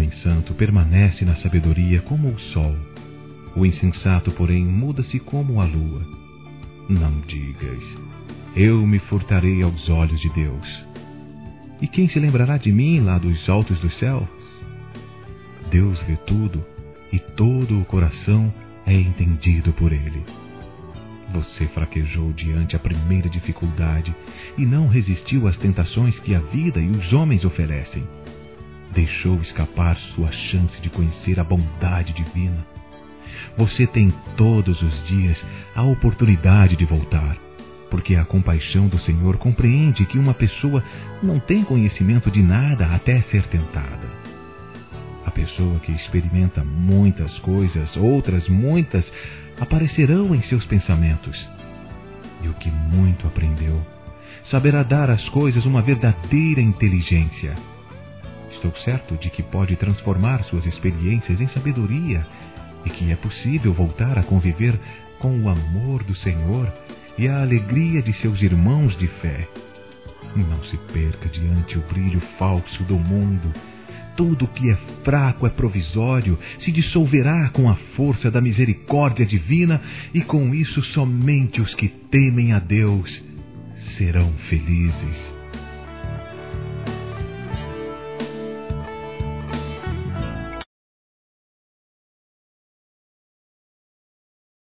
homem santo permanece na sabedoria como o sol. O insensato, porém, muda-se como a lua. Não digas, eu me furtarei aos olhos de Deus. E quem se lembrará de mim lá dos altos dos céus? Deus vê tudo, e todo o coração é entendido por Ele. Você fraquejou diante a primeira dificuldade e não resistiu às tentações que a vida e os homens oferecem. Deixou escapar sua chance de conhecer a bondade divina. Você tem todos os dias a oportunidade de voltar, porque a compaixão do Senhor compreende que uma pessoa não tem conhecimento de nada até ser tentada. A pessoa que experimenta muitas coisas, outras muitas, aparecerão em seus pensamentos. E o que muito aprendeu, saberá dar às coisas uma verdadeira inteligência. Estou certo de que pode transformar suas experiências em sabedoria e que é possível voltar a conviver com o amor do Senhor e a alegria de seus irmãos de fé. Não se perca diante o brilho falso do mundo. Tudo que é fraco é provisório, se dissolverá com a força da misericórdia divina, e com isso somente os que temem a Deus serão felizes.